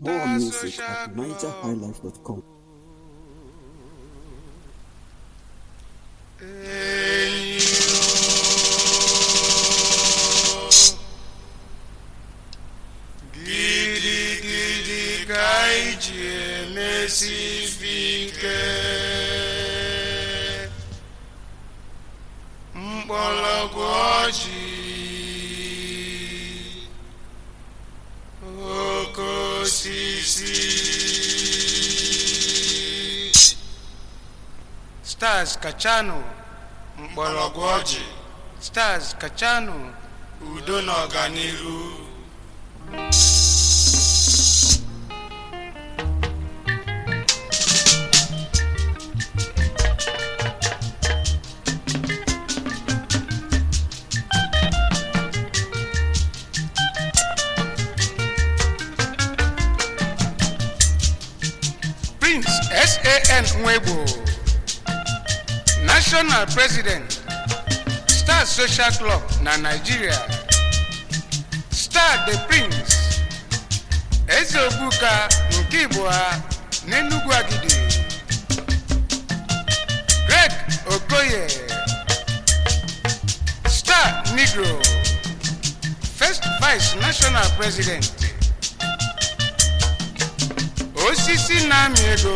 More music at NigerHighlife.com. Gidi gidi kaiji mesifike mgbọrọgwụ ọjị oke osisi Stars Kachanu mgbọrọgwụ ọjị Stars Kachanu udo na ọganihu. Prince S.A.N. Nwebo, National President, Star Social Club na Nigeria. Star the Prince, Ezeobuka nke Igboha n'Enugu Agidi. Greg Okoye, Star Negro, First Vice National President. Osisi Namiego,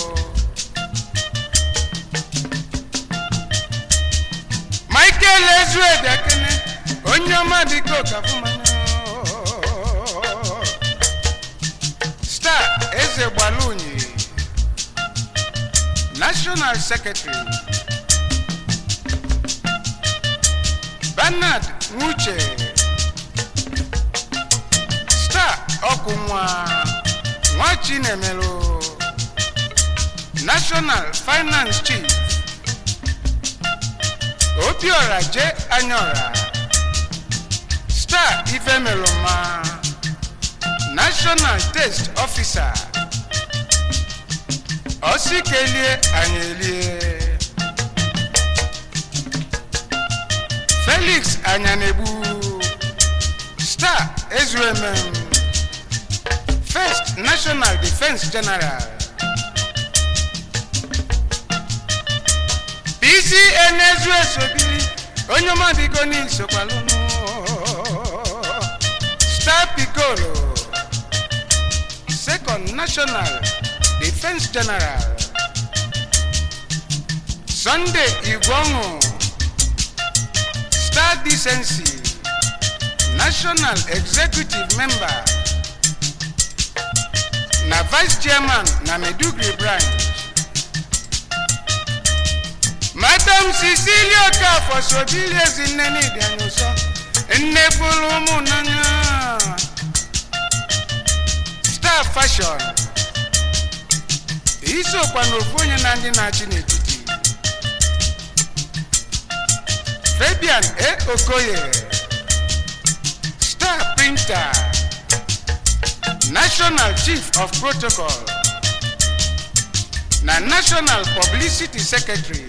Michael Ezue Dakene, Onyoma Diko Kafumano, Star Eze Baluni, National Secretary, Bernard Muche, Star Okumwa Mwachinemelo, National Finance Chief, Obiora J. Anyora, Star Ifemeloma, National Test Officer, Osikelie Anyelie, Felix Anyanebu, Star Ezuemem, First National Defense General, PCN Ezue Sobili, Onyoma Bigoni Sokwalunu, Star Piccolo, Second National Defense General, Sunday Igwongo, Star Decency, National Executive Member, na Vice Chairman na Medugri Branch. Madam Cecilia Kafo Sobili Zineni Dianuso, Nnefulu Munanya, Star Fashion, Iso Kwanofonye Nandi Nachi n'etiti, Fabian A. Okoye, Star Printer, National Chief of Protocol, na National Publicity Secretary,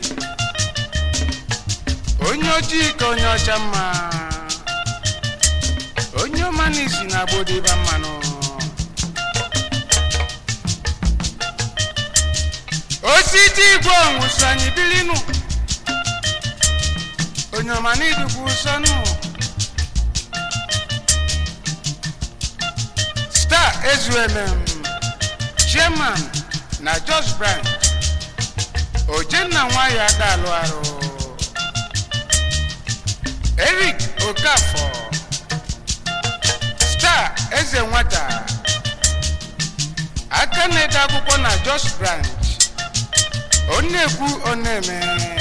Onyoji Konyochama, Onyomanisi na Bodiba Mano, Ositi Gwangu Sanyi Bilinu, Onyomani Dugusanu, Star Ezuemem, Chairman na Jos Branch, Ojenna Nwaya Dalwaro, Eric Okafor, Star Eze Nwata, Akaneda akwụkwọ na Jos Branch, Onekwu Oneme,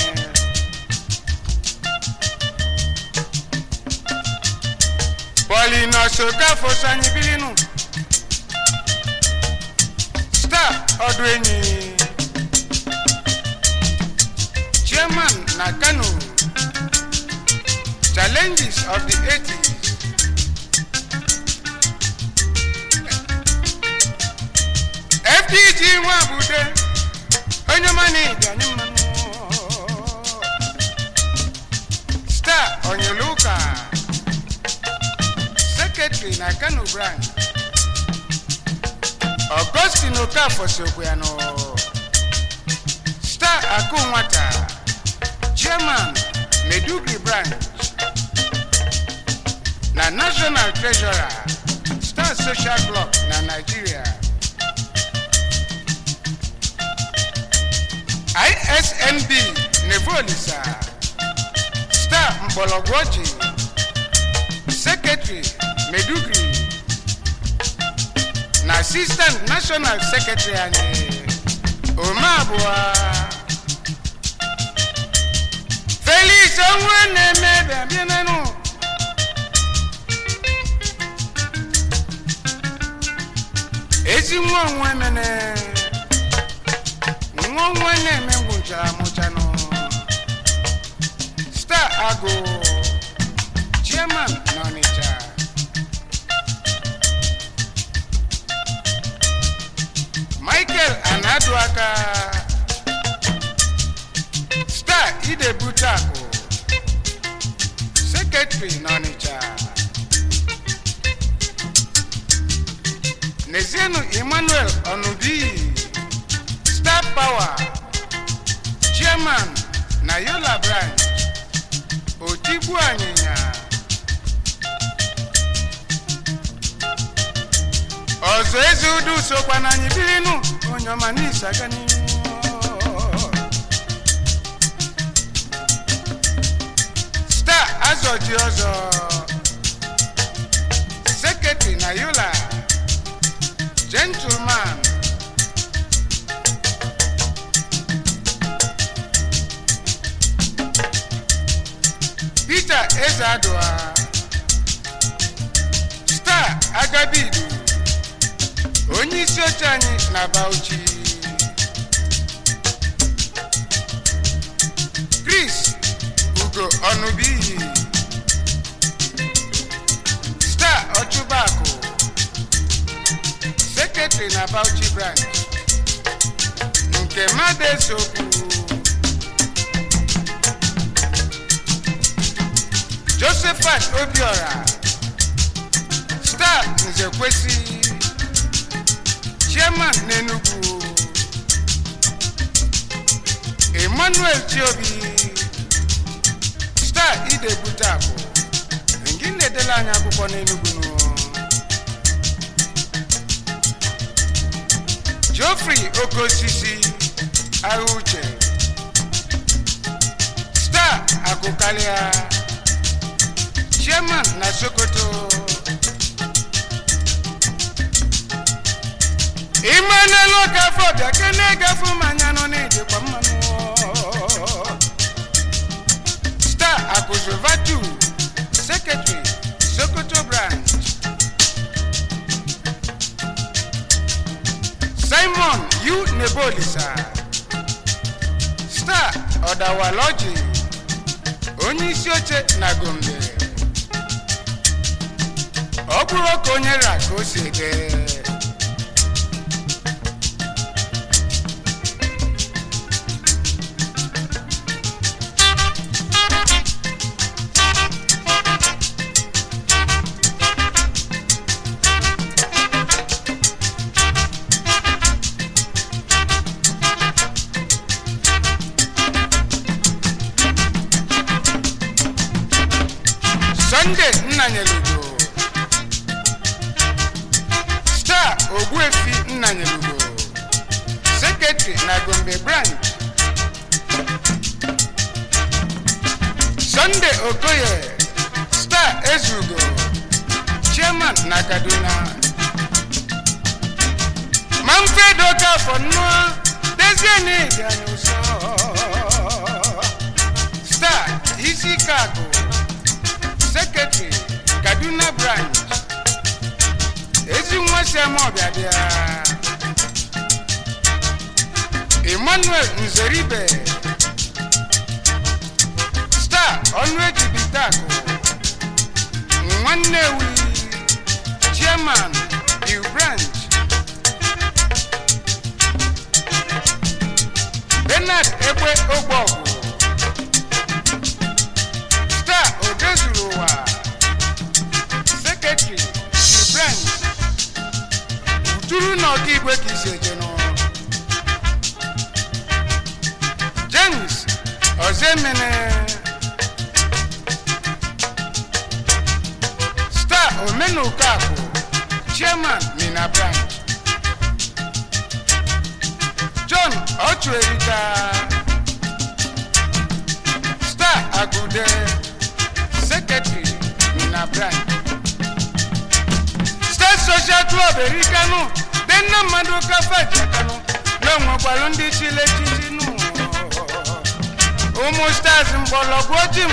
Paulinus Okafor Sanyi Bilinu, Star Odwenyi, Chairman Nakano, Challenges of the 80s, FDG Wabude, Onyomani Dianimano, Star Onyeluka, Secretary Nakano Branch, Augustine Okafor Sokweano, Star Akunwata, Chairman Medugri Branch, na National Treasurer, Star Social Club na Nigeria, ISNB Nevolisa, Star Mbologwoji, Secretary Medugri, na Assistant National Secretary ani Omabua, Felix Onwene Bienenu, Ezi Onwene Mengunja Mochano, Star Ago, Chairman Nonicha, Michael Anaduaka, Star Ide Butako, Secretary Nonicha, Neziano Emmanuel Onubi, Star Power, Chairman Nayola Branch, Otibu Anyenya, Ozo Ezudu Sokwananyi Bilinu, Onyomani Sagani, Star Azoji Ozo, Secretary Nayola, Gentleman, Peter Ezadua, Star Agabidu, Onyisi Ochanyi na Bauchi, Chris Ugo Onubi, Star Ochubako, Secretary na Bauchi Branch, nke Made Soku, Josephat Obiora, Star Nzekwesi, Chairman Nenugu, Emmanuel Chiobi, Star Ide Butako, Ngine Delanya Akwụkwọ Nenugu, Geoffrey Okosisi Aruche, Star Akokalia, Chairman na Sokoto, Emmanuel Okafor Biakene Gafu Manyano Nede Kwamano, Star Akuzovatu, Secretary Sokoto Branch, Simon U. Nebolisa, Star Odawaloji, Onyisi Oche na Gombe, Okuro Konyera Kosede, Sunday Nnanyelugo, Star Ogbuefi Nnanyelugo, Secretary na Gombe Branch, Sunday Okoye, Star Ezugo, Chairman na Kaduna, Manfred Okafor Noah, Desiene Dianuso, Star Isikago, Secretary Kaduna Branch, Ezinwase Mobiadia, Emmanuel Nzeribe, Star Onweji Bitako, Nwanewi, Chairman New Branch, Bernard Ebwe Ogbogu, Star Odezuruwa, Secretary New Branch, Uturu n'Ọkigwe ka isi eje nụ James Ozemene Star Omenukaku Chairman Mina Branch John Ochuerika Star Agude Secretary Mina Branch Star Social Club Erikanu Denna Maduka Fajakanu Longwa Balundi Chile Chichinu Umu Stars Mbologwoji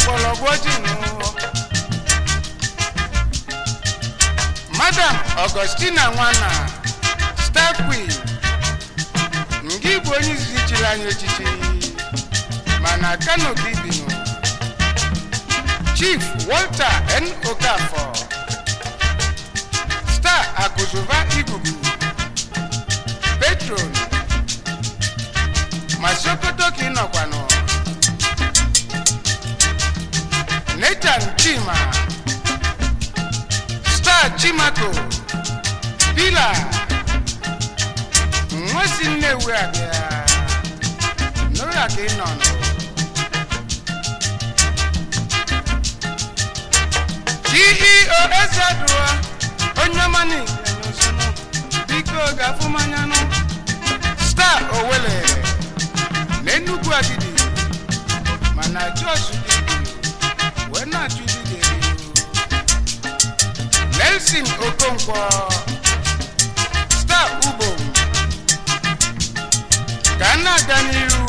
Madam Augustina Nwana Star Queen Ngigbo onye izichiri anyị echichi mana Kano Bibino Chief Walter N. Okafor Star Akuzuva Igugu Petron Masokoto Kinokwano Nathan Chima Star Chimako Bila Mwasi Nnewi Abia Nora Kinono CEO Esadua Onyamani Yanosunu Biko Gafumanyano Star Owele Nenugu Adidi Mana Josu Didi Wena Judi Nelson Okonkwo Star Ubom Ghana Danielu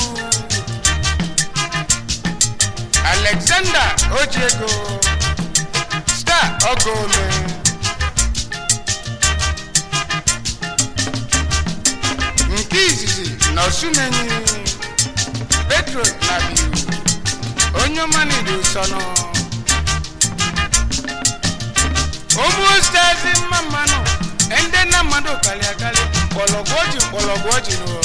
Alexander Ojego Star Ogome Nkizizi Nosunenyi Petro Nabiu Onyomani Dusono Omu Stars in Mamano Ende na Mado Kaliakali Pologwoji no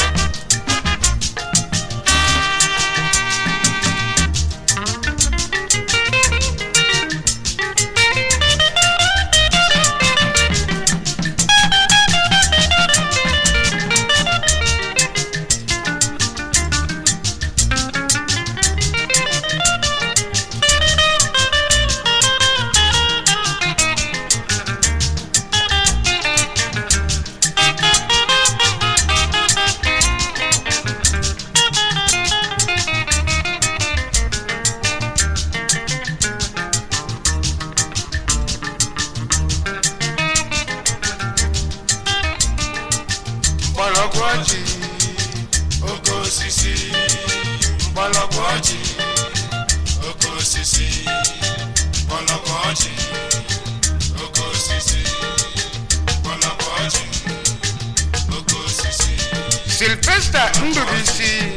Bologwoji Okosisi Bologwoji Okosisi Bologwoji Okosisi Bologwoji Okosisi Sylvester Ndubisi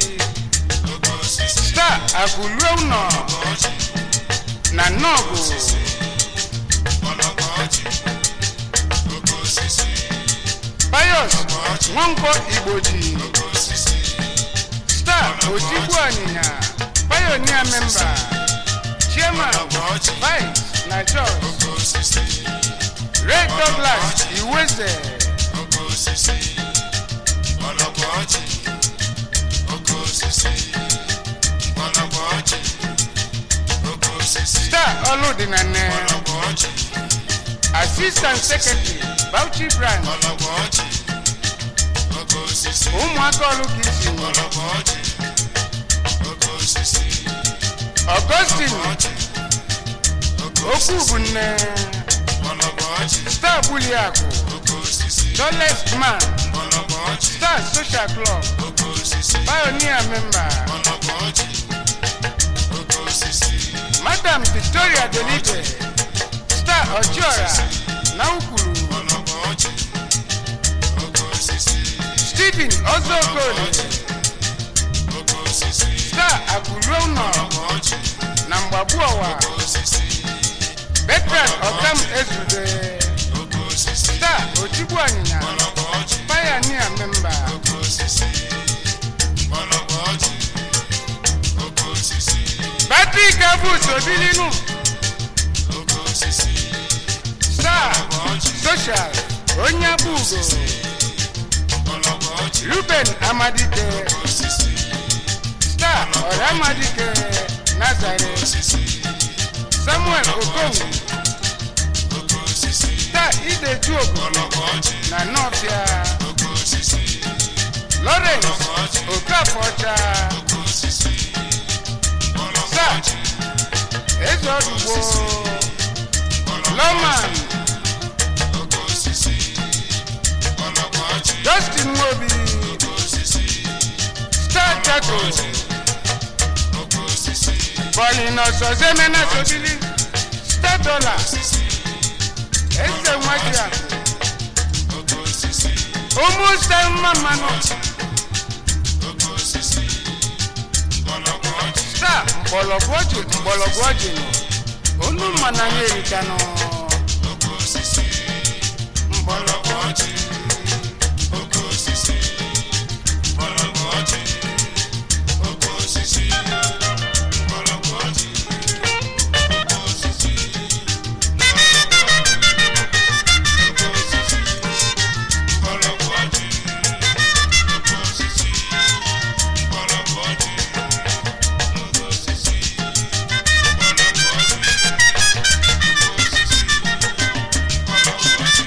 Star Aguluno na Nogo Bologwoji Okosisi Pius Nwanko Igboji Star Ojigbo Aninya Pioneer Member Chairman Vice na Jos Red Douglas Iweze Star Oludinane Assistant Secretary Bauchi Branch Umuaka Olukisi Augustine Okubunne Star Buliaku Tallest Man Star Social Club Pioneer Member Madam Victoria Delite Star Ojora Naukuru Stephen Ozokole Star Akuruno Nambabuawa Veteran Okam Ezude Star Ojigbo Aninya Pioneer Member Battery Kabus Odilinu Star Social Onyabugo Amadike Star ọ̀rẹ́ Amadike Nazareth Samuel Okowu Star Ideju Okowu na Nọfịa Lawrence Okaforcha Star Ezodugbo Loman Justin Mobi Star Jago Paulino Sozemena Sobili Star Dollar Ese Mwagia Almost a mamano Star Bologwaji Onu mananye itano Bologwaji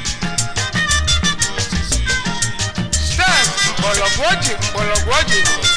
Bologwaji